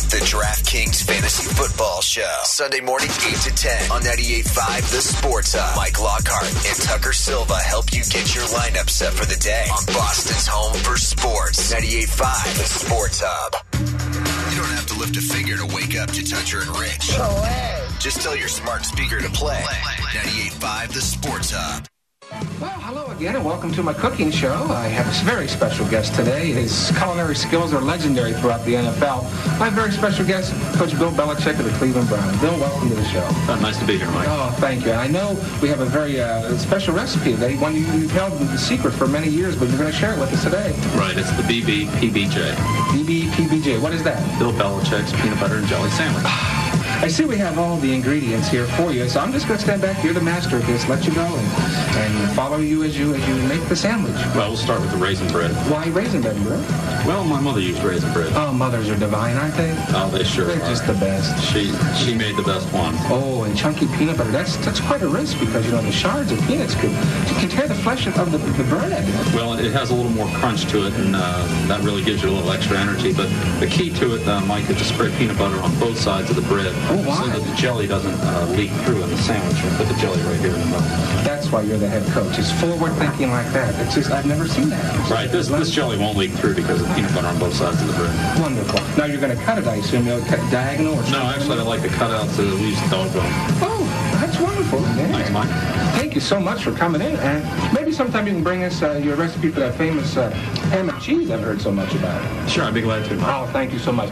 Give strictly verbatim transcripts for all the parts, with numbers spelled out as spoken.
The DraftKings Fantasy Football Show. Sunday morning, eight to ten on ninety-eight point five The Sports Hub. Mike Lockhart and Tucker Silva help you get your lineup set for the day on Boston's home for sports. ninety-eight point five The Sports Hub. You don't have to lift a finger to wake up to Toucher and Rich. No way. Just tell your smart speaker to play. ninety-eight point five The Sports Hub. Well, hello again, and welcome to my cooking show. I have a very special guest today. His culinary skills are legendary throughout the N F L. My very special guest, Coach Bill Belichick of the Cleveland Browns. Bill, welcome to the show. Uh, nice to be here, Mike. Oh, thank you. I know we have a very uh, special recipe today, one you, you've held the secret for many years, but you're going to share it with us today. Right, it's the B B P B J. B B P B J, what is that? Bill Belichick's peanut butter and jelly sandwich. I see we have all the ingredients here for you, so I'm just going to stand back. You're the master of this. Let you go and, and follow you as you as you make the sandwich. Well, we'll start with the raisin bread. Why raisin bread, bro? Well, my mother used raisin bread. Oh, mothers are divine, aren't they? Oh, they sure They're are. just the best. She she made the best one. Oh, and chunky peanut butter. That's that's quite a risk because, you know, the shards of peanuts could can tear the flesh of the, the bread. Well, it has a little more crunch to it, and uh, that really gives you a little extra energy. But the key to it, uh, Mike, is to spread peanut butter on both sides of the bread. Oh, why? So that the jelly doesn't uh, leak through in the sandwich. We'll put the jelly right here in the middle. That's why you're the head coach. It's forward thinking like that. It's just, I've never seen that. Right, this, this jelly won't leak through because of peanut butter on both sides of the bread. Wonderful. Now you're going to cut it, I assume. You'll cut diagonal or something? No, actually, I like to cut out the leaves of dog bone. Oh, that's wonderful. Yeah. Thanks, Mike. Thank you so much for coming in. And maybe sometime you can bring us uh, your recipe for that famous uh, ham and cheese I've heard so much about. Sure, I'd be glad to. Oh, thank you so much.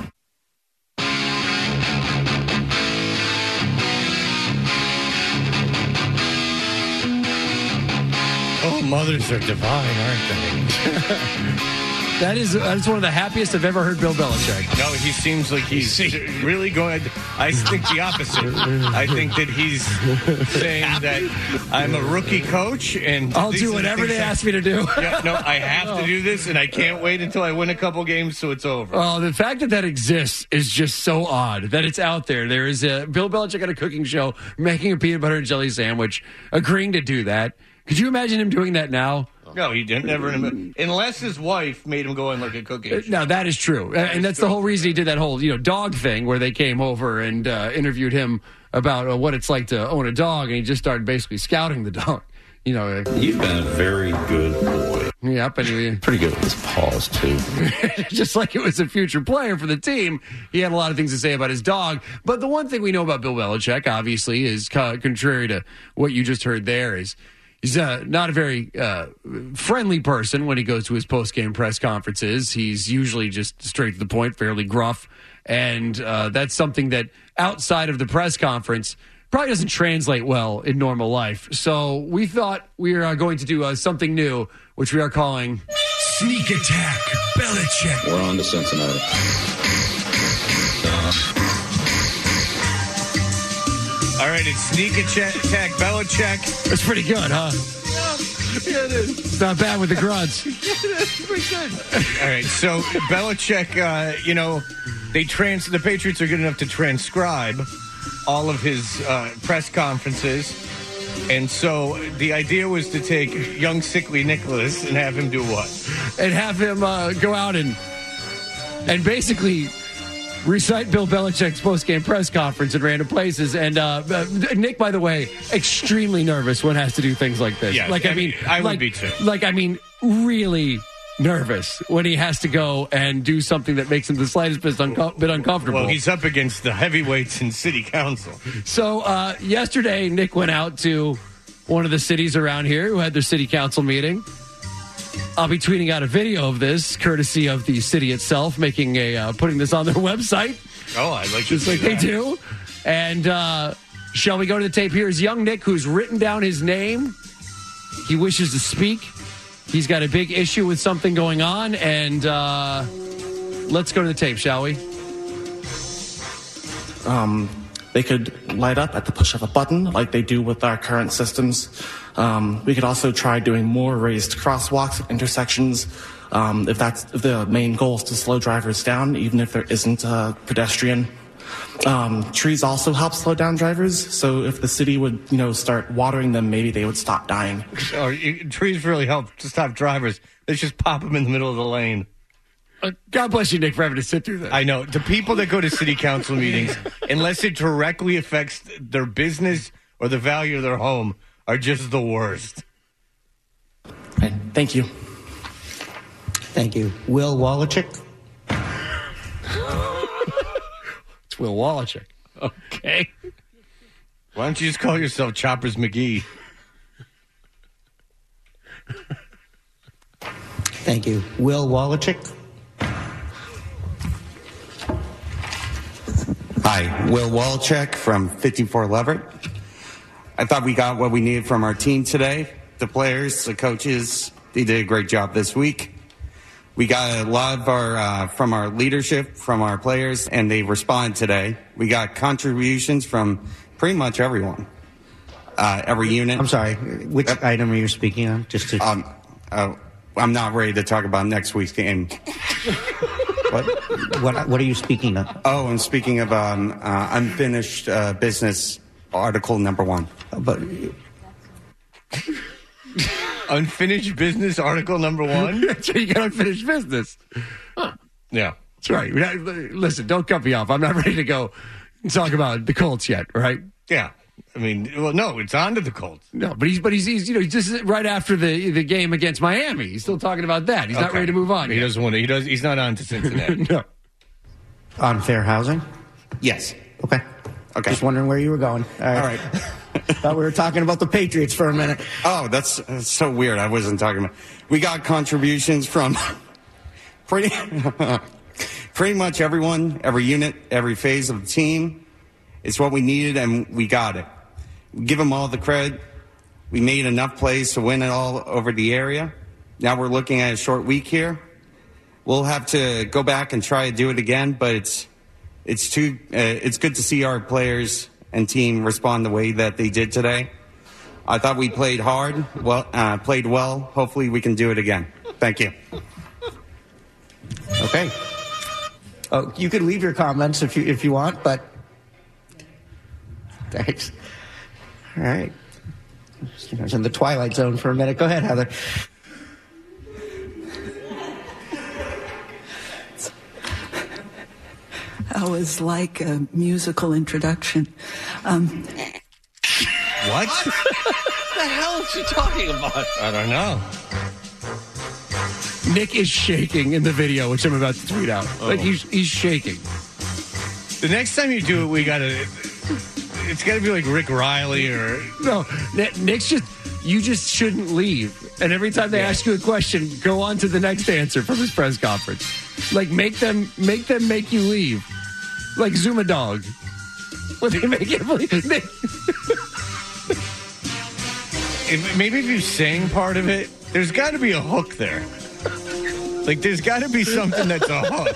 Oh, mothers are divine, aren't they? That is that's one of the happiest I've ever heard Bill Belichick. No, he seems like he's really going. I think the opposite. I think that he's saying that I'm a rookie coach and I'll these do are the whatever they things I- ask me to do. Yeah, no, I have to do this, and I can't wait until I win a couple games so it's over. Oh, the fact that that exists is just so odd that it's out there. There is a Bill Belichick at a cooking show making a peanut butter and jelly sandwich, agreeing to do that. Could you imagine him doing that now? No, he didn't never, unless his wife made him go on like a cooking show. No, that is true. And that's the whole reason he did that whole, you know, dog thing where they came over and uh, interviewed him about uh, what it's like to own a dog, and he just started basically scouting the dog. You know, You've been a very good boy. Yep, and he, Pretty good with his paws, too. just like it was a future player for the team, he had a lot of things to say about his dog. But the one thing we know about Bill Belichick, obviously, is co- contrary to what you just heard there, is he's uh, not a very uh, friendly person when he goes to his post-game press conferences. He's usually just straight to the point, fairly gruff. And uh, that's something that outside of the press conference probably doesn't translate well in normal life. So we thought we are going to do uh, something new, which we are calling Sneak Attack Belichick. We're on to Cincinnati. All right, it's sneak attack Belichick. It's pretty good, huh? Yeah, it is. It's not bad with the grunts. Pretty good. All right, so Belichick, uh, you know, they trans the Patriots are good enough to transcribe all of his uh, press conferences, and so the idea was to take young sickly Nicholas and have him do what? And have him uh, go out and and basically recite Bill Belichick's post-game press conference in random places. And uh, uh, Nick, by the way, extremely nervous when has to do things like this. Yeah, like I, I mean, mean, I would like, be too. Like I mean, really nervous when he has to go and do something that makes him the slightest bit, unco- bit uncomfortable. Well, he's up against the heavyweights in city council. So uh, yesterday, Nick went out to one of the cities around here who had their city council meeting. I'll be tweeting out a video of this, courtesy of the city itself, making a uh, putting this on their website. Oh, I like just like they do. And uh, shall we go to the tape? Here's young Nick, who's written down his name. He wishes to speak. He's got a big issue with something going on, and uh, let's go to the tape, shall we? Um, they could light up at the push of a button like they do with our current systems. Um, we could also try doing more raised crosswalks at intersections um, if that's if the main goal is to slow drivers down, even if there isn't a pedestrian. Um, trees also help slow down drivers, so if the city would, you know, start watering them, maybe they would stop dying. Oh, you, trees really help to stop drivers. They just pop them in the middle of the lane. God bless you, Nick, for having to sit through that. I know. The people that go to city council meetings, unless it directly affects their business or the value of their home, are just the worst. Right. Thank you. Thank you. Will Wallachek? It's Will Wallachek. Okay. Why don't you just call yourself Choppers McGee? Thank you. Will Wallachek? Hi, Will Wallachek from fifty-four Leverett. I thought we got what we needed from our team today. The players, the coaches, they did a great job this week. We got a lot of our, uh, from our leadership, from our players, and they responded today. We got contributions from pretty much everyone, uh, every unit. I'm sorry, which uh, item are you speaking on? Just to... Um, uh, I'm not ready to talk about next week's game. What, what, what are you speaking of? Oh, I'm speaking of um, uh, unfinished uh, business article number one. But unfinished business article number one? So you got unfinished business. Huh. Yeah. That's right. Listen, don't cut me off. I'm not ready to go talk about the Colts yet, right? Yeah. I mean, well, no, it's on to the Colts. No, but he's, but he's, he's, you know, he's just right after the the game against Miami. He's still talking about that. He's okay. Not ready to move on. He yet. doesn't want to. He does. He's not on to Cincinnati. No. On fair housing? Yes. Okay. Okay. Just wondering where you were going. All right. All right. Thought we were talking about the Patriots for a minute. Oh, that's, that's so weird. I wasn't talking about. We got contributions from pretty pretty much everyone, every unit, every phase of the team. It's what we needed, and we got it. We give them all the credit. We made enough plays to win it all over the area. Now we're looking at a short week here. We'll have to go back and try to do it again, but it's it's too uh, it's good to see our players and team respond the way that they did today. I thought we played hard, well, uh, played well. Hopefully, we can do it again. Thank you. Okay. Oh, you can leave your comments if you if you want, but thanks. All right. I was in the twilight zone for a minute. Go ahead, Heather. That was like a musical introduction. Um, what? What the hell is she talking about? I don't know. Nick is shaking in the video, which I'm about to tweet out. Oh. Like he's he's shaking. The next time you do it, we gotta. It's got to be like Rick Riley or... No, Nick's just... You just shouldn't leave. And every time they yeah. ask you a question, go on to the next answer from his press conference. Like, make them make them make you leave. Like Zuma Dog. When they make you leave. if, maybe if you sang part of it, there's got to be a hook there. Like, there's got to be something that's a hook.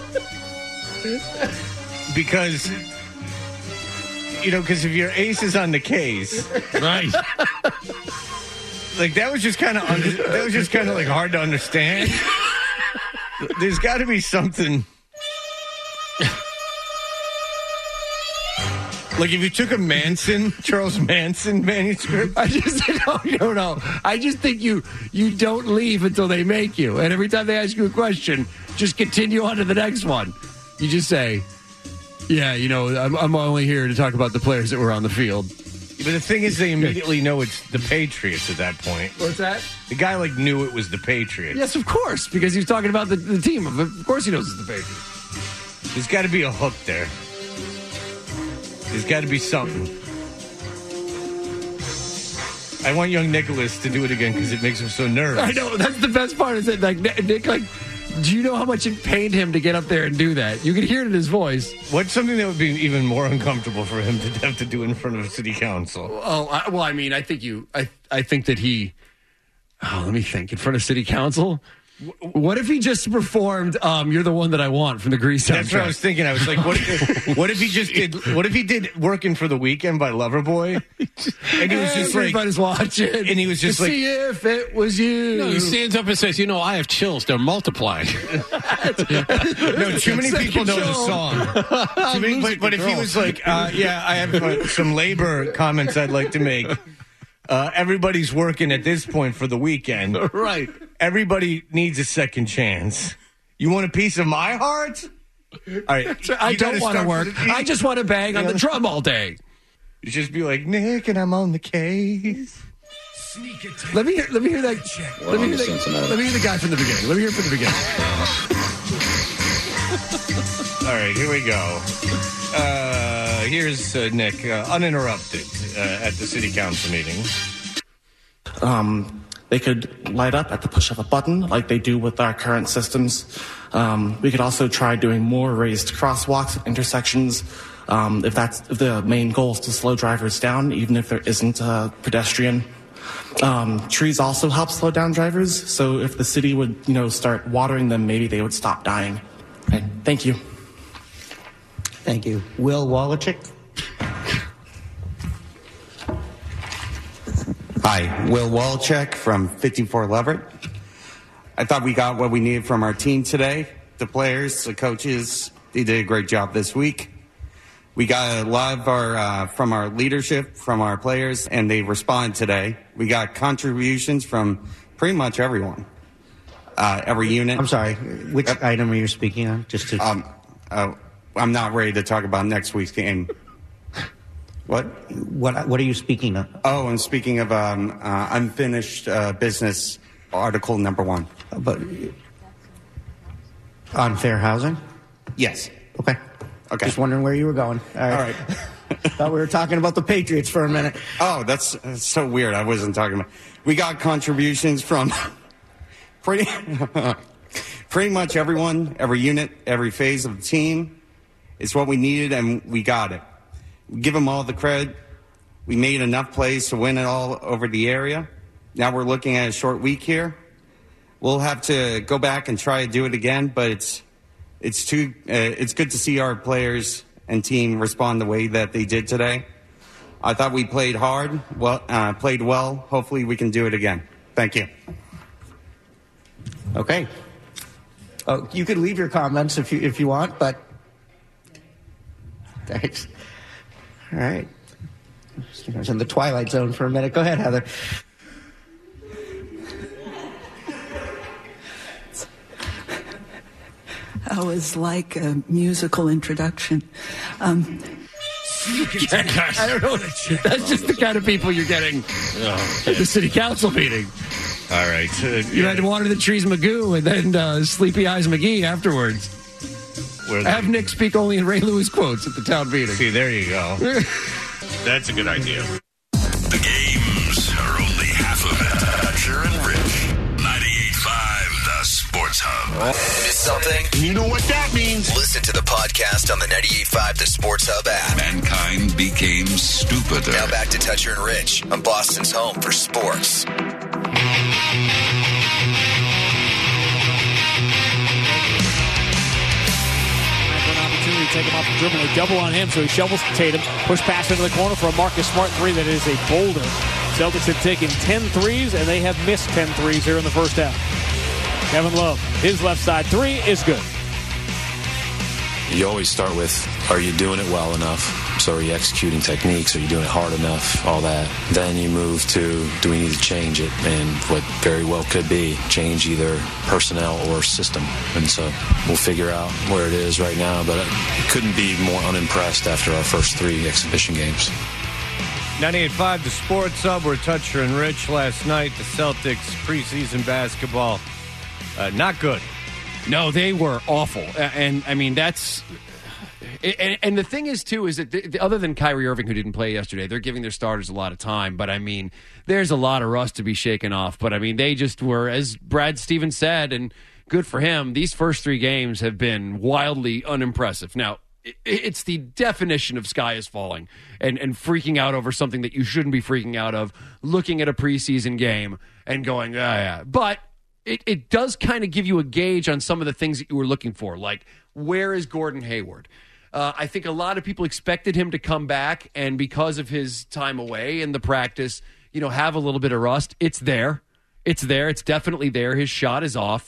Because... You know, because if your ace is on the case, right? Like that was just kind of under, that was just kind of like hard to understand. There's got to be something. Like if you took a Manson, Charles Manson manuscript. I just no, no, no. I just think you you don't leave until they make you, and every time they ask you a question, just continue on to the next one. You just say. Yeah, you know, I'm, I'm only here to talk about the players that were on the field. But the thing is, they immediately know it's the Patriots at that point. What's that? The guy, like, knew it was the Patriots. Yes, of course, because he was talking about the, the team. Of course he knows it's the Patriots. There's got to be a hook there. There's got to be something. I want young Nicholas to do it again because it makes him so nervous. I know. That's the best part is that, like, Nick, like... Do you know how much it pained him to get up there and do that? You could hear it in his voice. What's something that would be even more uncomfortable for him to have to do in front of city council? Oh, I, well, I mean, I think you, I, I think that he. Oh, let me think. In front of city council. What if he just performed um, "You're the One That I Want" from the Grease soundtrack? That's what I was thinking. I was like, what if, what if he just did? What if he did "Working for the Weekend" by Loverboy? And he was just like, everybody's watching, and he was just to like, see if it was you. No, he stands up and says, "You know, I have chills. They're multiplying." No, too many people know the song. Too many, but, but if he was like, uh, "Yeah, I have uh, some labor comments I'd like to make." Uh, everybody's working at this point for the weekend. Right. Everybody needs a second chance. You want a piece of my heart? All right. I you don't gotta want to start work. from the- I just want to bang on the drum all day. You just be like, Nick, and I'm on the case. Sneak attack. Let me hear. Let me hear that. Well, Let me I'm hear that. Cincinnati. Let me hear the guy from the beginning. Let me hear it from the beginning. All right, here we go. Uh, here's uh, Nick, uh, uninterrupted, uh, at the city council meeting. Um, they could light up at the push of a button like they do with our current systems. Um, we could also try doing more raised crosswalks at intersections. Um, if that's if the main goal is to slow drivers down, even if there isn't a pedestrian. Um, trees also help slow down drivers. So if the city would, you know, start watering them, maybe they would stop dying. Okay, thank you. Thank you. Will Wallachek? Hi, Will Walchek from fifty-four Leverett. I thought we got what we needed from our team today. The players, the coaches, they did a great job this week. We got a lot of our, uh, from our leadership, from our players, and they responded today. We got contributions from pretty much everyone, uh, every unit. I'm sorry, which uh, item are you speaking on? Just to... Um, uh, I'm not ready to talk about next week's game. What? What What are you speaking of? Oh, I'm speaking of um, uh, unfinished uh, business article number one. But on fair housing? Yes. Okay. Okay. Just wondering where you were going. All right. All right. Thought we were talking about the Patriots for a minute. Oh, that's, that's so weird. I wasn't talking about. We got contributions from pretty pretty much everyone, every unit, every phase of the team. It's what we needed, and we got it. We give them all the credit. We made enough plays to win it all over the area. Now we're looking at a short week here. We'll have to go back and try to do it again, but it's it's too uh, it's good to see our players and team respond the way that they did today. I thought we played hard, well, uh, played well. Hopefully, we can do it again. Thank you. Okay. Oh, you could leave your comments if you if you want, but. Thanks. All right. I was in the twilight zone for a minute. Go ahead, Heather. That was like a musical introduction. Um, I don't know. That's just the kind of people you're getting at the city council meeting. All right. Uh, you yeah. had to water the trees Magoo and then uh, Sleepy Eyes McGee afterwards. Have Nick speak only in Ray Lewis quotes at the town meeting. See, there you go. That's a good idea. The games are only half of it. Toucher and Rich. ninety-eight point five, the Sports Hub. Miss something? You know what that means. Listen to the podcast on the ninety-eight point five The Sports Hub app. Mankind became stupider. Now back to Toucher and Rich on Boston's home for sports. Take him off the dribble. They double on him, so he shovels Tatum. Push pass into the corner for a Marcus Smart three that is a boulder. Celtics have taken ten threes, and they have missed ten threes here in the first half. Kevin Love, his left side three is good. You always start with, are you doing it well enough? So are you executing techniques? Are you doing it hard enough? All that. Then you move to, do we need to change it? And what very well could be, change either personnel or system. And so we'll figure out where it is right now, but I couldn't be more unimpressed after our first three exhibition games. ninety-eight point five, the Sports Hub, were Toucher and Rich last night. The Celtics preseason basketball, uh, not good. No, they were awful. And, I mean, that's... And, and the thing is, too, is that the, the, other than Kyrie Irving, who didn't play yesterday, they're giving their starters a lot of time. But, I mean, there's a lot of rust to be shaken off. But, I mean, they just were, as Brad Stevens said, and good for him, these first three games have been wildly unimpressive. Now, it, it's the definition of sky is falling and, and freaking out over something that you shouldn't be freaking out of, looking at a preseason game and going, ah, yeah. But it, it does kind of give you a gauge on some of the things that you were looking for, like, where is Gordon Hayward? Uh, I think a lot of people expected him to come back, and because of his time away in the practice, you know, have a little bit of rust. It's there. It's there. It's definitely there. His shot is off.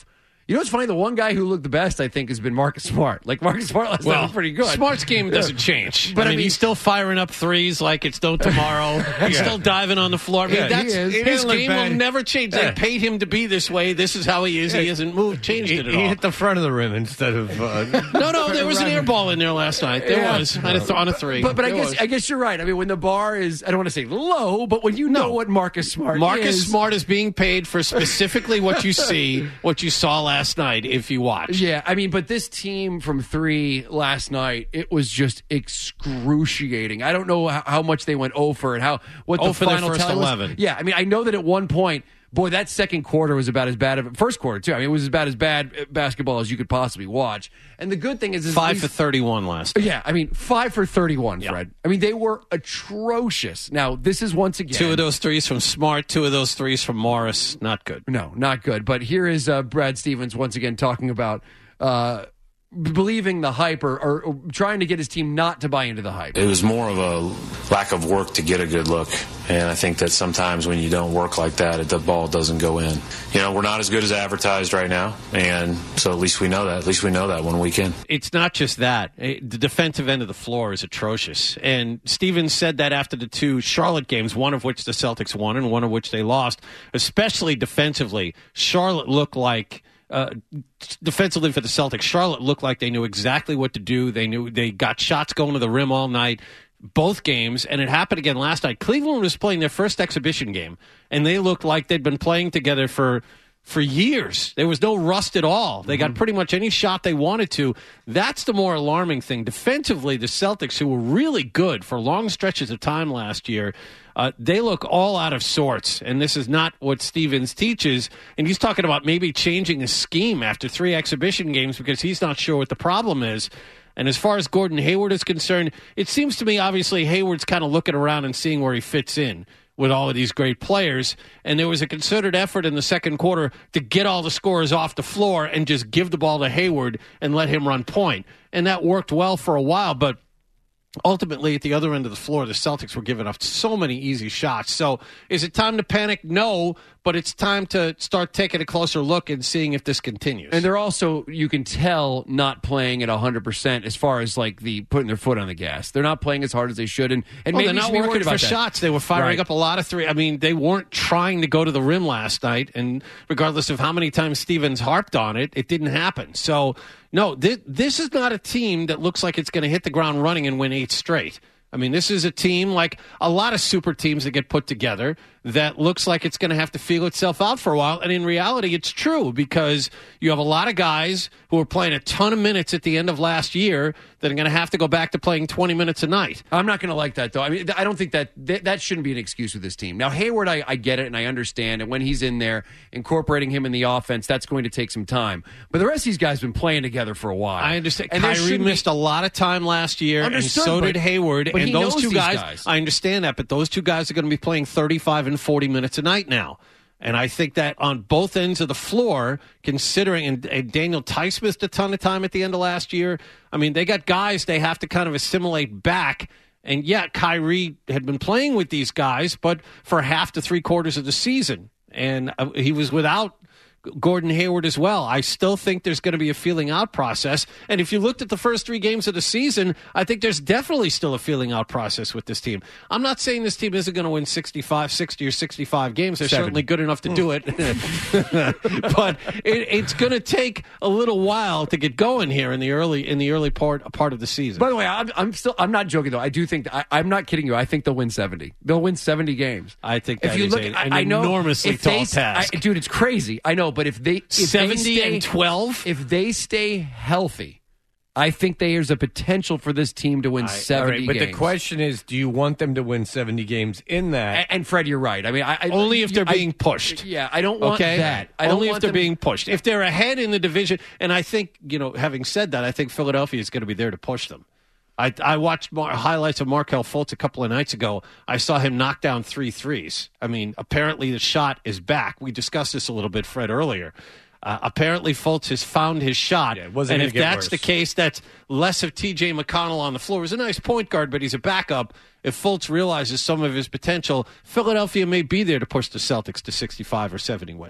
You know what's funny? The one guy who looked the best, I think, has been Marcus Smart. Like, Marcus Smart last well, night was pretty good. Smart's game doesn't change. But I I mean, mean- he's still firing up threes like it's no tomorrow. He's Yeah. still diving on the floor. I mean, Yeah, that's, he is. He his didn't look game bad. will never change. Yeah. They paid him to be this way. This is how he is. He Yeah. hasn't moved, changed He, it at he all. hit the front of the rim instead of. Uh, no, no, there was an right. air ball in there last night. There Yeah. was on a, th- on a three. But, but I There guess was. I guess you're right. I mean, when the bar is, I don't want to say low, but when you know No. what Marcus Smart Marcus is. Smart is being paid for specifically what you see, what you saw last night if you watch. Yeah, I mean, but this team from three last night, it was just excruciating. I don't know how, how much they went over and how what Oh the for their final first tally was. eleven. Yeah, I mean, I know that at one point, boy, that second quarter was about as bad of first quarter too. I mean, it was about as bad basketball as you could possibly watch. And the good thing is, is Five at for least- thirty-one last night. Yeah, I mean, five for thirty-one, Fred. I mean, they were atrocious. Now, this is once again Two of those threes from Smart, two of those threes from Morris. Not good. No, not good. But here is uh, Brad Stevens once again talking about uh, believing the hype or, or, or trying to get his team not to buy into the hype. It was more of a lack of work to get a good look. And I think that sometimes when you don't work like that, the ball doesn't go in. You know, we're not as good as advertised right now. And so at least we know that. At least we know that one weekend. It's not just that. It- the defensive end of the floor is atrocious. And Stevens said that after the two Charlotte games, one of which the Celtics won and one of which they lost, especially defensively. Charlotte looked like uh, defensively for the Celtics, Charlotte looked like they knew exactly what to do. They knew they got shots going to the rim all night, both games, and it happened again last night. Cleveland was playing their first exhibition game, and they looked like they'd been playing together for for years. There was no rust at all. They got pretty much any shot they wanted to. That's the more alarming thing. Defensively, the Celtics, who were really good for long stretches of time last year, uh, they look all out of sorts, and this is not what Stevens teaches. And he's talking about maybe changing a scheme after three exhibition games because he's not sure what the problem is. And as far as Gordon Hayward is concerned, it seems to me, obviously, Hayward's kind of looking around and seeing where he fits in with all of these great players. And there was a concerted effort in the second quarter to get all the scorers off the floor and just give the ball to Hayward and let him run point. And that worked well for a while, but ultimately, at the other end of the floor, the Celtics were giving up so many easy shots. So is it time to panic? No, but it's time to start taking a closer look and seeing if this continues. And they're also, you can tell, not playing at one hundred percent as far as like the putting their foot on the gas. They're not playing as hard as they should. And, and well, maybe they're you should not be working worried for about that. shots. They were firing Right. up a lot of three. I mean, they weren't trying to go to the rim last night, and regardless of how many times Stevens harped on it, it didn't happen. So, no, this, this is not a team that looks like it's going to hit the ground running and win eight straight. I mean, this is a team like a lot of super teams that get put together that looks like it's going to have to feel itself out for a while. And in reality, it's true because you have a lot of guys who are playing a ton of minutes at the end of last year that are going to have to go back to playing twenty minutes a night. I'm not going to like that, though. I mean, I don't think that that, that shouldn't be an excuse with this team. Now, Hayward, I, I get it and I understand. And when he's in there, incorporating him in the offense, that's going to take some time. But the rest of these guys have been playing together for a while. I understand. And there Kyrie shouldn't missed be- a lot of time last year, Understood, and so but- did Hayward. but And he those knows two these guys, guys. I understand that, but those two guys are going to be playing thirty-five and forty minutes a night now. And I think that on both ends of the floor, considering, and, and Daniel Tice missed a ton of time at the end of last year. I mean, they got guys they have to kind of assimilate back. And yeah, Kyrie had been playing with these guys, but for half to three quarters of the season. And uh, he was without Gordon Hayward as well. I still think there's going to be a feeling out process. And if you looked at the first three games of the season, I think there's definitely still a feeling out process with this team. I'm not saying this team isn't going to win sixty-five, sixty, or sixty-five games. They're Seven. certainly good enough to do it. But it, it's going to take a little while to get going here in the early in the early part part of the season. By the way, I'm, I'm still I'm not joking though. I do think that, I, I'm not kidding you. I think they'll win seventy. They'll win seventy games. I think if that you is look, a- I, an I know enormously if they- tall task. I, dude. It's crazy. I know, but if they if seventy they stay, and twelve, if they stay healthy, I think there's a potential for this team to win All seventy right, but games. the question is, do you want them to win seventy games in that? and, and Fred, you're right. I mean, I, I only if they're I- being pushed. Yeah, I don't want Okay? that. I don't Only if want they're them- being pushed. If they're ahead in the division, and I think, you know, having said that, I think Philadelphia is going to be there to push them. I, I watched Mar- highlights of Markelle Fultz a couple of nights ago. I saw him knock down three threes. I mean, apparently the shot is back. We discussed this a little bit, Fred, earlier. Uh, apparently Fultz has found his shot. Yeah, it wasn't and gonna if get that's worse. the case, that's less of T J McConnell on the floor. He's a nice point guard, but he's a backup. If Fultz realizes some of his potential, Philadelphia may be there to push the Celtics to sixty-five or seventy wins.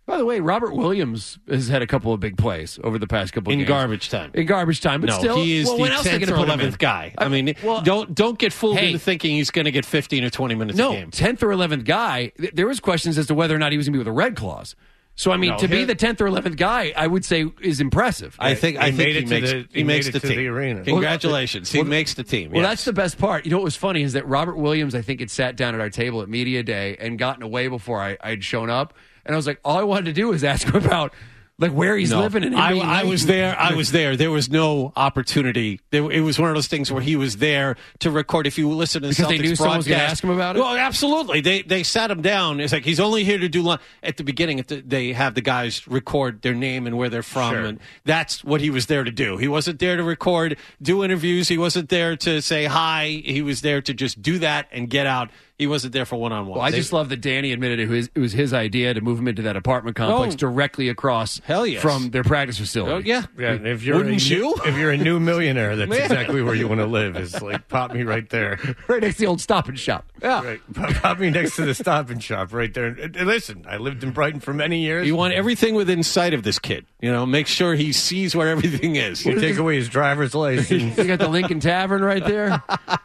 By the way, Robert Williams has had a couple of big plays over the past couple of In games. garbage time. In garbage time, but no, still, he is well, the when else are they tenth gonna or put him in? eleventh guy. I, I mean, well, don't don't get fooled hey, into thinking he's going to get fifteen or twenty minutes no, a game. tenth or eleventh guy. Th- there was questions as to whether or not he was going to be with the Red Claws. So I mean, No, to be him- the tenth or eleventh guy, I would say is impressive. I think He I think made he it to makes the- he, he makes made it the to team. the arena. Congratulations, he Well, makes the team. Well, yes. that's the best part. You know what was funny is that Robert Williams, I think, had sat down at our table at Media Day and gotten away before I had shown up. And I was like, all I wanted to do was ask him about like where he's No. living. And him I, being I late. was there. I was there. There was no opportunity. There, it was one of those things where he was there to record. If you listen to the Because they Celtics knew someone was gonna broadcast- ask him about it? Well, absolutely. They they sat him down. It's like he's only here to do lunch. At the beginning, at the, they have the guys record their name and where they're from, Sure. and that's what he was there to do. He wasn't there to record, do interviews. He wasn't there to say hi. He was there to just do that and get out. He wasn't there for one on one. Well, I just love that Danny admitted it was, it was his idea to move him into that apartment complex Oh. directly across Hell yes. from their practice facility. Oh, yeah. Yeah, and if you're Wouldn't a, you? If you're a new millionaire, that's Man. exactly where you want to live. Is like pop me right there. Right next to the old Stop and Shop. Yeah. Right, pop, pop me next to the Stop and Shop right there. And, and listen, I lived in Brighton for many years. You want everything within sight of this kid. You know, make sure he sees where everything is. You take away his driver's license. You got the Lincoln Tavern right there.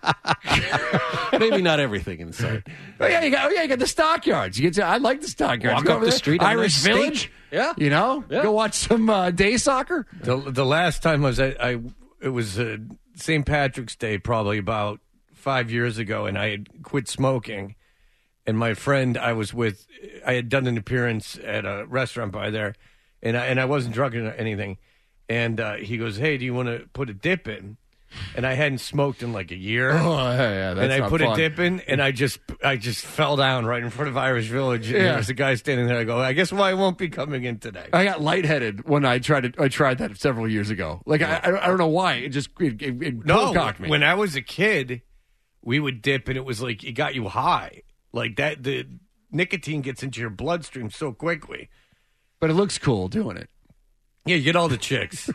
Maybe not everything in sight. Oh yeah, you got. Oh yeah, you got the Stockyards. You get. To, I like the Stockyards. Walk Go up over the there, street, have a Irish nice steak. Village. Yeah. You know, Yeah. go watch some uh, day soccer. The the last time I was at, I it was uh, Saint Patrick's Day, probably about five years ago, and I had quit smoking. And my friend I was with, I had done an appearance at a restaurant by there, and I and I wasn't drunk or anything. And uh, he goes, "Hey, do you want to put a dip in?" And I hadn't smoked in like a year. Oh yeah, yeah. That's and I not put fun. a dip in, and I just I just fell down right in front of Irish Village. And Yeah. there was a guy standing there. I go, I guess why I won't be coming in today. I got lightheaded when I tried to. I tried that several years ago. Like I, I, I don't know why. It just it, it, it No, cocked me. when I was a kid, we would dip, and it was like it got you high, like that. The nicotine gets into your bloodstream so quickly. But it looks cool doing it. Yeah, you get all the chicks.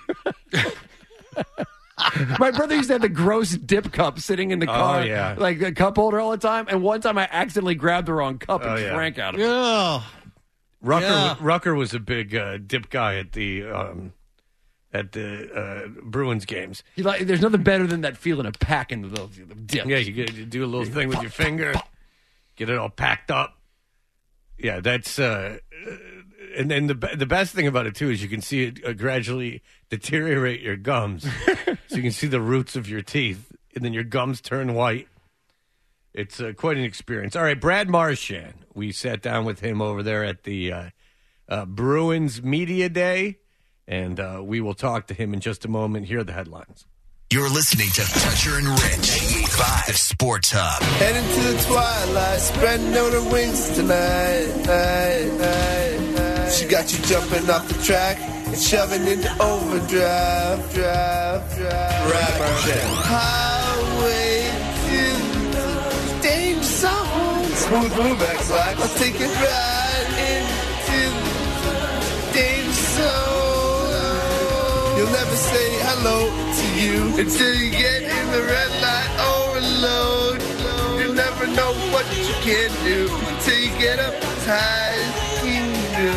My brother used to have the gross dip cup sitting in the Oh, car, yeah. like a cup holder all the time. And one time I accidentally grabbed the wrong cup and Oh, yeah. drank out of it. Yeah. Rucker, Yeah. Rucker was a big uh, dip guy at the um, at the uh, Bruins games. He like, there's nothing better than that feeling of packing the, the dip. Yeah, you, get, you do a little thing with your finger, get it all packed up. Yeah, that's uh, and then the be- the best thing about it too is you can see it uh, gradually deteriorate your gums, so you can see the roots of your teeth, and then your gums turn white. It's uh, quite an experience. All right, Brad Marchand. We sat down with him over there at the uh, uh, Bruins Media Day, and uh, we will talk to him in just a moment. Here are the headlines. You're listening to Toucher and Rich, ninety-eight point five, the Sports Hub. Heading to the twilight, spreading on her wings tonight. Night, night, night. She got you jumping off the track and shoving into overdrive, drive, drive. Right, highway to the danger zone. Smooth move, X like. I'll take it right into the danger zone. You'll never say hello to you until you get in the red light overload. You never know what you can do until you get up as high as you can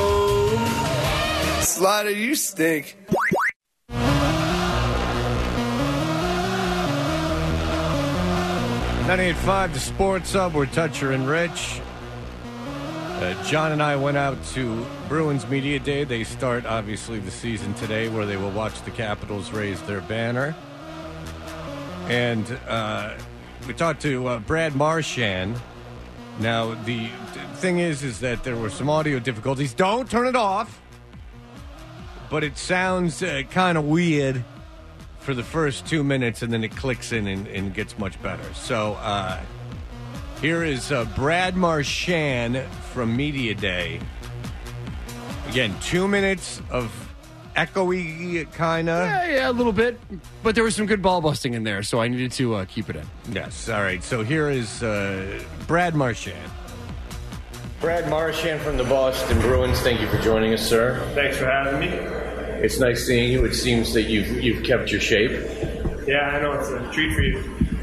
go. Slider, you stink. ninety-eight point five, the Sports Hub. We're Toucher and Rich. Uh, John and I went out to Bruins Media Day. They start, obviously, the season today where they will watch the Capitals raise their banner. And uh, we talked to uh, Brad Marchand. Now, the th- thing is, is that there were some audio difficulties. Don't turn it off. But it sounds uh, kind of weird for the first two minutes, and then it clicks in and, and gets much better. So uh, here is uh, Brad Marchand from Media Day. Again, two minutes of echoey kind of. Yeah, yeah, a little bit. But there was some good ball busting in there, so I needed to uh, keep it in. Yes, all right. So here is uh, Brad Marchand. Brad Marchand from the Boston Bruins. Thank you for joining us, sir. Thanks for having me. It's nice seeing you. It seems that you've you've kept your shape. Yeah, I know it's a treat for you.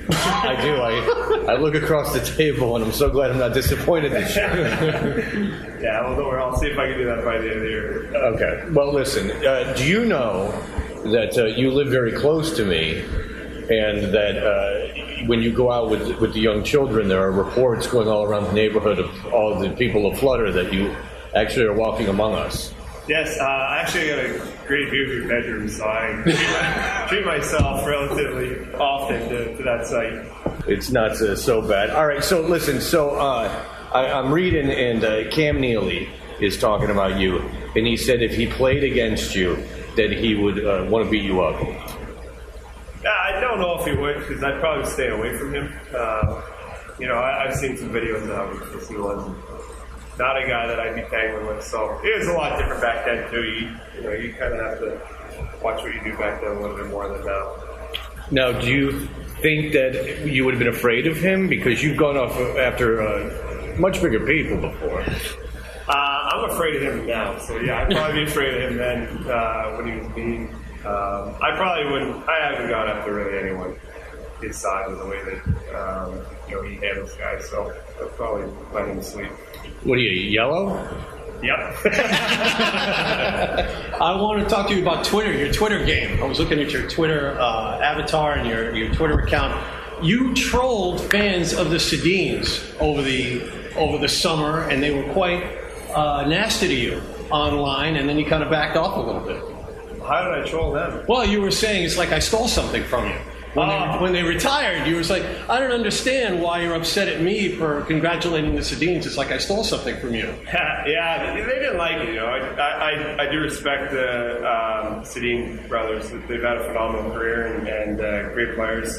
I do. I I look across the table, and I'm so glad I'm not disappointed this year. Yeah, well, don't worry. I'll see if I can do that by the end of the year. Okay. Well, listen. Uh, do you know that uh, you live very close to me, and that uh, when you go out with with the young children, there are reports going all around the neighborhood of all the people of Flutter that you actually are walking among us? Yes, uh, I actually got a great view of your bedroom, so I treat, my, treat myself relatively often to, to that site. It's not uh, so bad. All right, so listen, so uh, I, I'm reading, and uh, Cam Neely is talking about you, and he said if he played against you, that he would uh, want to beat you up. Yeah, I don't know if he would, because I'd probably stay away from him. Uh, you know, I, I've seen some videos of how ridiculous he was. Not a guy that I'd be tangling with, so it was a lot different back then too. You, you know, you kind of have to watch what you do back then a little bit more than now. Now, do you think that you would have been afraid of him because you've gone off after uh, much bigger people before? Uh, I'm afraid of him now, so yeah, I'd probably be afraid of him then uh, when he was mean. Um, I probably wouldn't. I haven't gone after really anyone his size of the way that um, you know he handles guys, so I'd probably let him sleep. What are you, yellow? Yep. I want to talk to you about Twitter, your Twitter game. I was looking at your Twitter uh, avatar and your, your Twitter account. You trolled fans of the Sedins over the over the summer, and they were quite uh, nasty to you online, and then you kind of backed off a little bit. How did I troll them? Well, you were saying it's like I stole something from you. When, oh. they, when they retired, you was like, I don't understand why you're upset at me for congratulating the Sedins. It's like I stole something from you. Yeah, they, they didn't like it. You know, I I, I do respect the um, Sedin brothers. They've had a phenomenal career and, and uh, great players.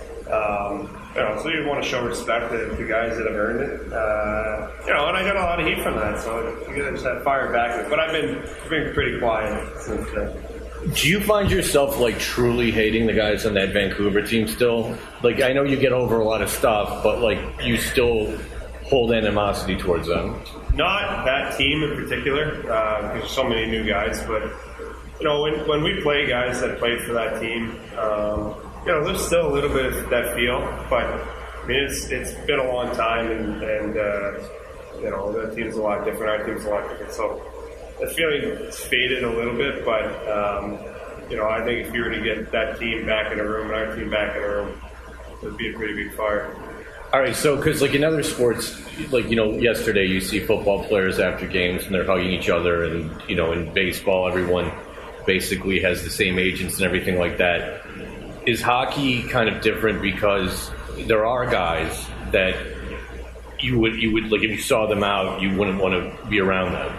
Um, you know, so you want to show respect to the guys that have earned it. Uh, you know, and I got a lot of heat from that, so you gotta just have fire back. But I've been been pretty quiet since. Uh, Do you find yourself like truly hating the guys on that Vancouver team still? Like, I know you get over a lot of stuff, but like you still hold animosity towards them. Not that team in particular, because uh, there's so many new guys. But you know, when when we play guys that played for that team, um, you know, there's still a little bit of that feel. But I mean, it's it's been a long time, and and uh, you know, the team's a lot different. Our team's a lot different. So the feeling it's faded a little bit, but um, you know, I think if you were to get that team back in a room and our team back in a room, it would be a pretty big fire. All right, so because like in other sports, like you know, yesterday you see football players after games and they're hugging each other, and you know, in baseball, everyone basically has the same agents and everything like that. Is hockey kind of different because there are guys that you would you would like if you saw them out, you wouldn't want to be around them?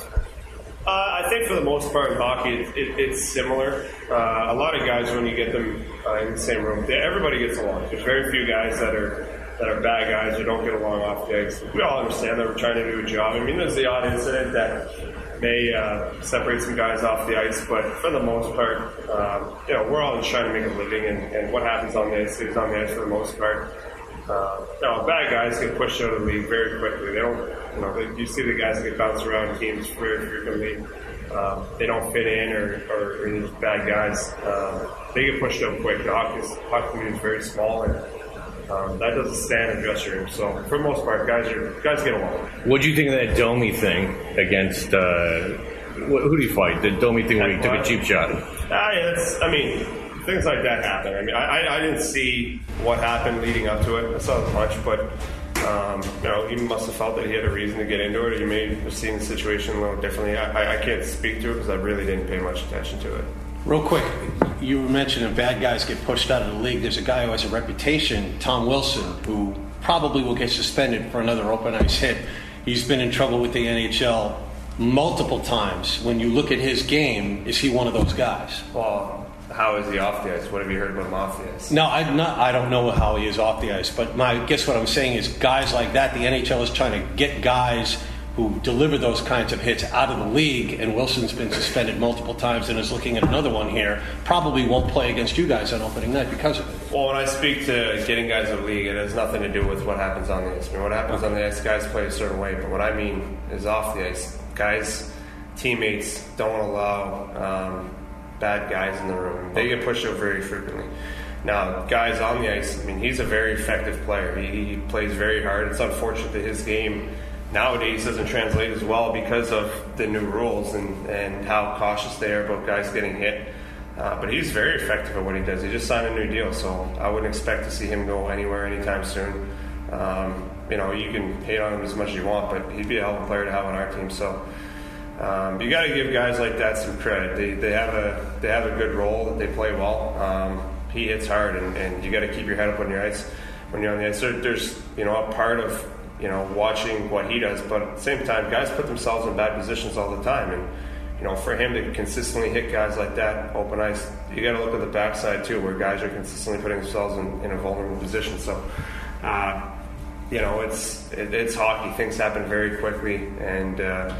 Uh, I think for the most part in hockey, it, it, it's similar. Uh, a lot of guys, when you get them uh, in the same room, they, everybody gets along. There's very few guys that are that are bad guys who don't get along off the ice. We all understand that we're trying to do a job. I mean, there's the odd incident that may uh, separate some guys off the ice, but for the most part, um, you know, we're all just trying to make a living, and, and what happens on the ice is on the ice for the most part. Uh, you know, bad guys get pushed out of the league very quickly. They don't, you know, they, you see the guys that get bounced around teams very frequently. Um, they don't fit in, or, or, or these bad guys. Um, they get pushed out quick. The hockey, hockey community is very small, and um, that doesn't stand in dressing room. So for the most part, guys are guys get along. What do you think of that Domi thing against? Uh, who did he fight? The Domi thing where he took a cheap shot. Ah, yeah, that's, I mean, things like that happen. I mean, I, I, I didn't see what happened leading up to it. I saw the punch, but um, you know, he must have felt that he had a reason to get into it. He may have seen the situation a little differently. I, I can't speak to it because I really didn't pay much attention to it. Real quick, you mentioned that bad guys get pushed out of the league. There's a guy who has a reputation, Tom Wilson, who probably will get suspended for another open ice hit. He's been in trouble with the N H L multiple times. When you look at his game, is he one of those guys? Well, how is he off the ice? What have you heard about him off the ice? No, I'm not, I don't know how he is off the ice, but my I guess what I'm saying is guys like that, the N H L is trying to get guys who deliver those kinds of hits out of the league, and Wilson's been suspended multiple times and is looking at another one here. Probably won't play against you guys on opening night because of it. Well, when I speak to getting guys out of the league, it has nothing to do with what happens on the ice. I mean, what happens on the ice, guys play a certain way, but what I mean is off the ice. Guys, teammates don't allow um, bad guys in the room. They get pushed out very frequently. Now, guys on the ice, I mean, he's a very effective player. He, he plays very hard. It's unfortunate that his game nowadays doesn't translate as well because of the new rules and, and how cautious they are about guys getting hit. Uh, but he's very effective at what he does. He just signed a new deal, so I wouldn't expect to see him go anywhere anytime soon. Um, you know, you can hate on him as much as you want, but he'd be a hell of a player to have on our team. So um, you got to give guys like that some credit. They they have a they have a good role. That they play well. Um, he hits hard, and, and you got to keep your head up on your ice when you're on the ice. There, there's you know a part of you know watching what he does, but at the same time, guys put themselves in bad positions all the time, and you know for him to consistently hit guys like that open ice, you got to look at the backside too, where guys are consistently putting themselves in, in a vulnerable position. So. Uh, You know, it's it, it's hockey. Things happen very quickly, and uh,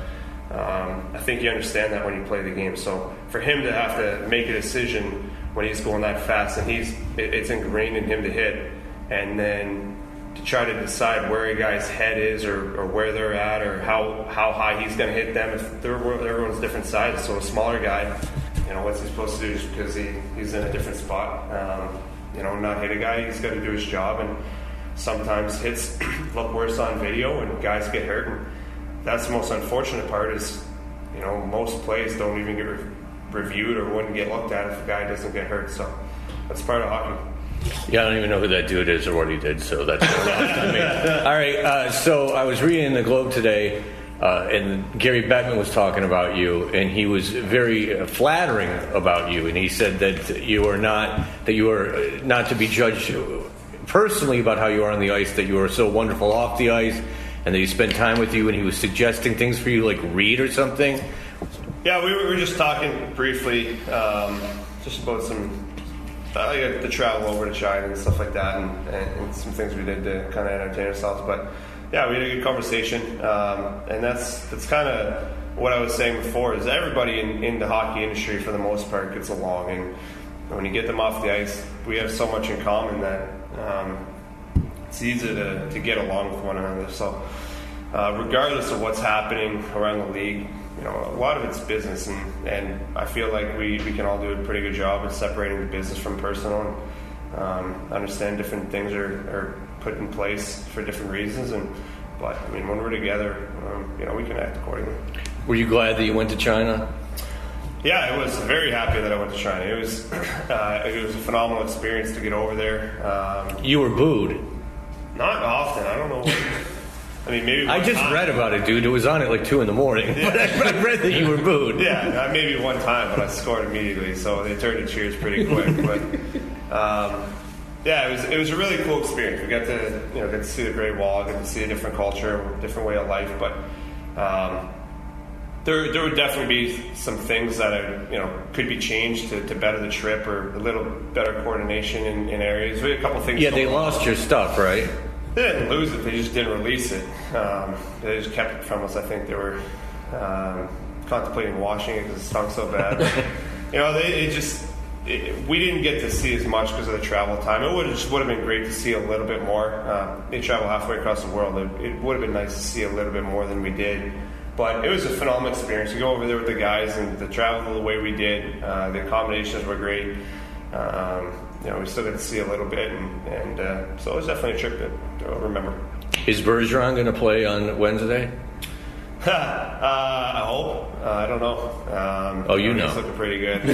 um, I think you understand that when you play the game. So for him to have to make a decision when he's going that fast, and he's it, it's ingrained in him to hit, and then to try to decide where a guy's head is, or, or where they're at, or how, how high he's going to hit them. If they're everyone's different sizes, so a smaller guy, you know, what's he supposed to do just because he, he's in a different spot? Um, you know, not hit a guy. He's got to do his job, and sometimes hits look worse on video and guys get hurt, and that's the most unfortunate part is, you know, most plays don't even get re- reviewed or wouldn't get looked at if a guy doesn't get hurt. So that's part of hockey. Yeah, I don't even know who that dude is or what he did, so that's I mean, all right, uh, so I was reading in the Globe today, uh, and Gary Bettman was talking about you, and he was very uh, flattering about you, and he said that you are not, that you are not to be judged personally about how you are on the ice, that you are so wonderful off the ice, and that he spent time with you, and he was suggesting things for you like read or something. Yeah, we were, we were just talking briefly um, just about some uh, like the travel over to China and stuff like that, and, and, and some things we did to kind of entertain ourselves. But yeah, we had a good conversation, um, and that's that's kind of what I was saying before, is everybody in, in the hockey industry for the most part gets along, and when you get them off the ice, we have so much in common that Um, it's easy to, to get along with one another. So uh, regardless of what's happening around the league, you know, a lot of it's business, and, and I feel like we, we can all do a pretty good job at separating the business from personal, and um, understand different things are, are put in place for different reasons. And but I mean, when we're together, um, you know, we can act accordingly. Were you glad that you went to China? Yeah, I was very happy that I went to China. It was uh, it was a phenomenal experience to get over there. Um, you were booed. Not often. I don't know. I mean, maybe. I just time. read about it, dude. It was on at like two in the morning. Yeah. But I, I read that you were booed. Yeah, maybe one time, but I scored immediately, so they turned to cheers pretty quick. But um, yeah, it was it was a really cool experience. We got to you know get to see the Great Wall, get to see a different culture, a different way of life, but. Um, There, there would definitely be some things that are, you know could be changed to, to better the trip, or a little better coordination in, in areas. We had a couple things. Yeah, they on. lost your stuff, right? They didn't lose it; they just didn't release it. Um, they just kept it from us. I think they were um, contemplating washing it because it stunk so bad. you know, they it just it, we didn't get to see as much because of the travel time. It would just would have been great to see a little bit more. Uh, they travel halfway across the world. It, it would have been nice to see a little bit more than we did. But it was a phenomenal experience to go over there with the guys and to travel the way we did. Uh, the accommodations were great. Um, you know, we still got to see a little bit, and, and uh, so it was definitely a trip that I'll remember. Is Bergeron going to play on Wednesday? uh, I hope. Uh, I don't know. Um, oh, you know. He's looking pretty good.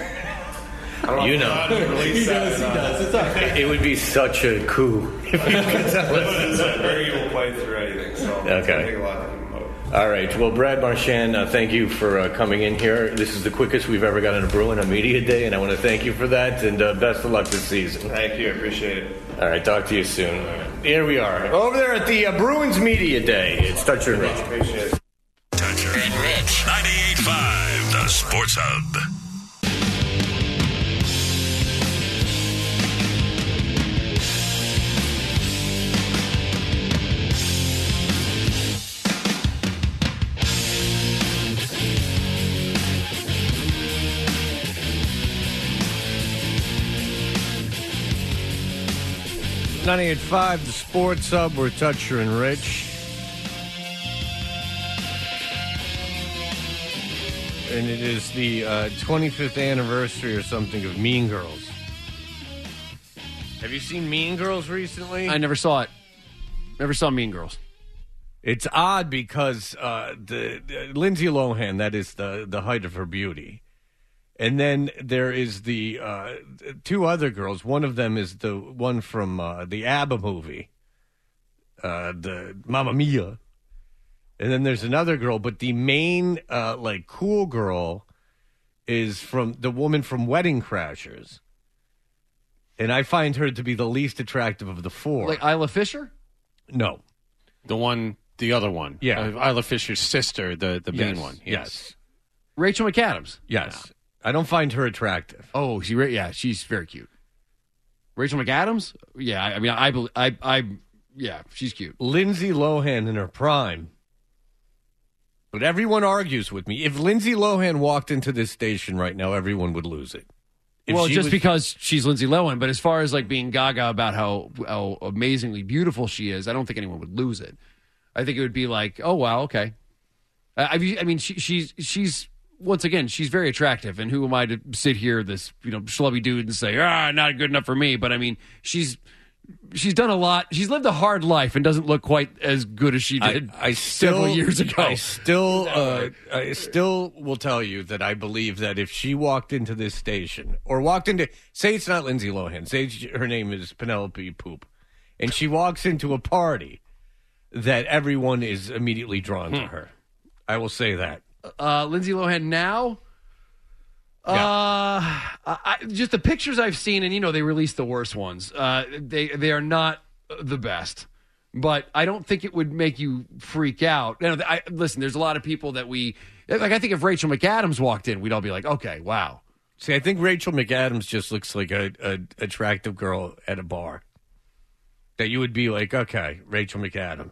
I don't know you if know. he does. He does. It's okay. It would be such a coup if you could tell us. Bergie will play through anything, so okay. It's gonna take a lot of him. All right. Well, Brad Marchand, uh, thank you for uh, coming in here. This is the quickest we've ever gotten a Bruin on Media Day, and I want to thank you for that, and uh, best of luck this season. Thank you. I appreciate it. All right. Talk to you soon. Here we are. Over there at the uh, Bruins Media Day. It's Toucher and Rich. Appreciate it. Toucher and Rich. ninety-eight point five, the Sports Hub. ninety-eight point five, the Sports Hub. We're Toucher and Rich. And it is the uh, twenty-fifth anniversary or something of Mean Girls. Have you seen Mean Girls recently? I never saw it. Never saw Mean Girls. It's odd because uh, the, the Lindsay Lohan, that is the, the height of her beauty. And then there is the uh, two other girls. One of them is the one from uh, the ABBA movie, uh, the Mamma Mia. And then there's another girl, but the main, uh, like, cool girl is from the woman from Wedding Crashers. And I find her to be the least attractive of the four. Like Isla Fisher? No. The one, the other one. Yeah. Uh, Isla Fisher's sister, the, the main Yes, one. Yes. Rachel McAdams? Yes. Yeah. I don't find her attractive. Oh, she, yeah, she's very cute. Rachel McAdams? Yeah, I, I mean, I, I, I, yeah, she's cute. Lindsay Lohan in her prime. But everyone argues with me. If Lindsay Lohan walked into this station right now, everyone would lose it. If well, she just was- because she's Lindsay Lohan, but as far as like being gaga about how, how amazingly beautiful she is, I don't think anyone would lose it. I think it would be like, oh wow, okay. I, I I mean, she, she's she's once again, she's very attractive, and who am I to sit here, this you know schlubby dude, and say, ah, not good enough for me? But I mean, she's she's done a lot. She's lived a hard life and doesn't look quite as good as she did I, I still, several years ago. I still, uh, I still will tell you that I believe that if she walked into this station or walked into, say it's not Lindsay Lohan, say her name is Penelope Poop, and she walks into a party, that everyone is immediately drawn to her. I will say that. Uh, Lindsay Lohan now. Yeah. Uh, I, just the pictures I've seen, and you know they released the worst ones. Uh, they they are not the best, but I don't think it would make you freak out. You know, I, listen, there's a lot of people that we like. I think if Rachel McAdams walked in, we'd all be like, okay, wow. See, I think Rachel McAdams just looks like a, a attractive girl at a bar. That you would be like, okay, Rachel McAdams.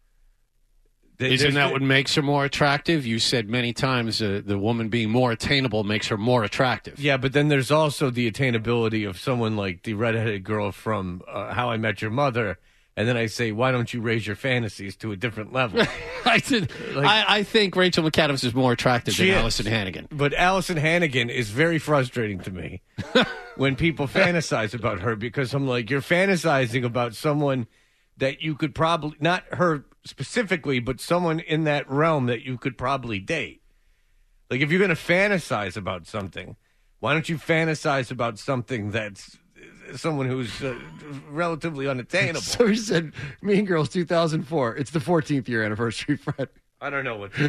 Isn't that what makes her more attractive? You said many times uh, the woman being more attainable makes her more attractive. Yeah, but then there's also the attainability of someone like the redheaded girl from uh, How I Met Your Mother. And then I say, why don't you raise your fantasies to a different level? I did. Like- I, I think Rachel McAdams is more attractive She than is. Allison Hannigan. But Allison Hannigan is very frustrating to me when people fantasize about her, because I'm like, you're fantasizing about someone that you could probably, not her specifically, but someone in that realm that you could probably date. Like, if you're going to fantasize about something, why don't you fantasize about something that's someone who's uh, relatively unattainable? So he said, Mean Girls two thousand four. It's the fourteenth year anniversary, Fred. I don't know what's going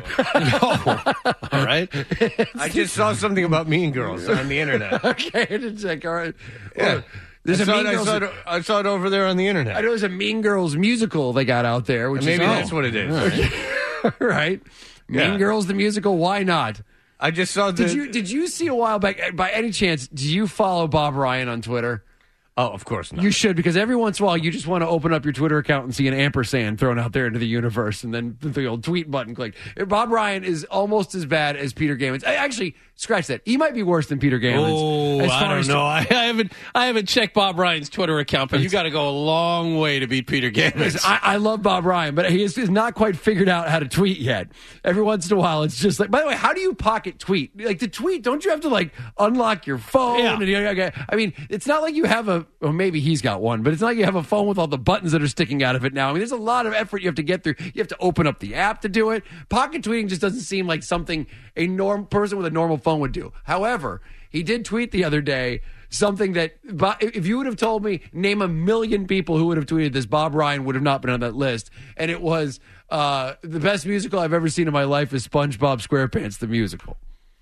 on. All right. I just saw something about Mean Girls on the internet. Okay, I didn't check. All right. Yeah. Well, there's I a saw, Mean it, I, Girls. saw it, I saw it over there on the internet. I know there's a Mean Girls musical they got out there, which Maybe is that's oh. what it is. All right. Mean Yeah. Girls the musical. Why not? I just saw the. Did you did you see a while back? By any chance, do you follow Bob Ryan on Twitter? Oh, of course not. You should, because every once in a while you just want to open up your Twitter account and see an ampersand thrown out there into the universe, and then the old tweet button clicked. Bob Ryan is almost as bad as Peter Gammons. I, actually, scratch that. He might be worse than Peter Gammons. Oh, as I far don't as- know. I, I haven't I haven't checked Bob Ryan's Twitter account, but you got to go a long way to beat Peter Gammons. Listen, I, I love Bob Ryan, but he is, is not quite figured out how to tweet yet. Every once in a while, it's just like, by the way, how do you pocket tweet? Like, to tweet, don't you have to, like, unlock your phone? Yeah. And, you know, okay, I mean, it's not like you have a, well, maybe he's got one, but it's not like you have a phone with all the buttons that are sticking out of it now. I mean, there's a lot of effort you have to get through. You have to open up the app to do it. Pocket tweeting just doesn't seem like something a norm person with a normal phone would do. However, he did tweet the other day something that, if you would have told me, name a million people who would have tweeted this, Bob Ryan would have not been on that list. And it was, uh, the best musical I've ever seen in my life is SpongeBob SquarePants, the musical.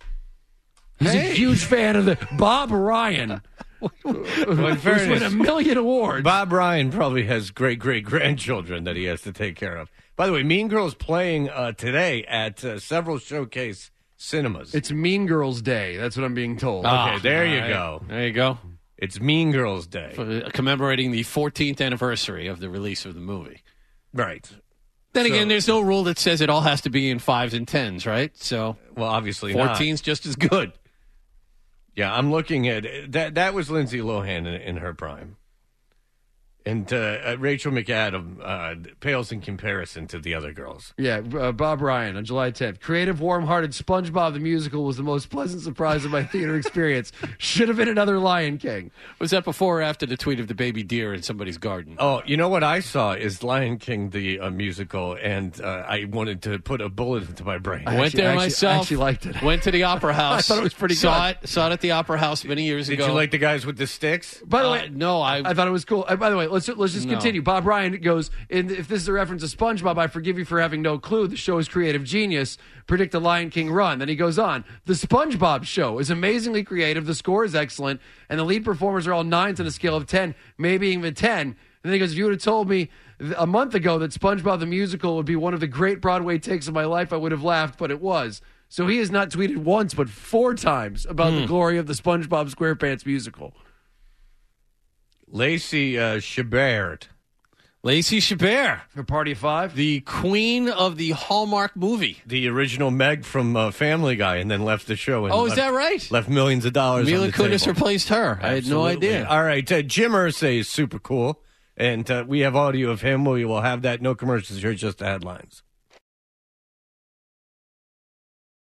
He's Hey. a huge fan of the Bob Ryan. Well, in who's fairness, won a million awards. Bob Ryan probably has great great grandchildren that he has to take care of. By the way, Mean Girls playing uh, today at uh, several showcase cinemas. It's Mean Girls Day. That's what I'm being told. Okay, there you all right. go. There you go. It's Mean Girls Day. For, uh, commemorating the fourteenth anniversary of the release of the movie. Right. Then So- again, there's no rule that says it all has to be in fives and tens, right? So, Well, obviously not. fourteen's just as good. Yeah, I'm looking at that. That was Lindsay Lohan in, in her prime. And uh, uh, Rachel McAdam uh, pales in comparison to the other girls. Yeah, uh, Bob Ryan on July tenth. Creative, warm-hearted SpongeBob the Musical was the most pleasant surprise of my theater experience. Should have been another Lion King. Was that before or after the tweet of the baby deer in somebody's garden? Oh, you know what I saw is Lion King the uh, musical, and uh, I wanted to put a bullet into my brain. I went there actually, myself. I actually liked it. Went to the Opera House. I thought it was pretty saw good. It, saw it at the Opera House many years Did ago. you like the guys with the sticks? By the Uh, way, no, I. I thought it was cool. Uh, by the way, let's let's just No. continue. Bob Ryan goes, and if this is a reference to SpongeBob, I forgive you for having no clue. The show is creative genius. Predict the Lion King run. Then he goes on. The SpongeBob show is amazingly creative. The score is excellent, and the lead performers are all nines on a scale of ten, maybe even ten. And then he goes, if you would have told me a month ago that SpongeBob the Musical would be one of the great Broadway takes of my life, I would have laughed, but it was. So he has not tweeted once, but four times about Hmm. the glory of the SpongeBob SquarePants musical. Lacey uh, Chabert. Lacey Chabert. For Party of Five? The queen of the Hallmark movie. The original Meg from uh, Family Guy, and then left the show. And Oh, is left, that right? Left millions of dollars Mila on the Kunis table. replaced her. I had no Absolutely. idea. All right, uh, Jim Irsay is super cool, and uh, we have audio of him. We will have that. No commercials here, just the headlines.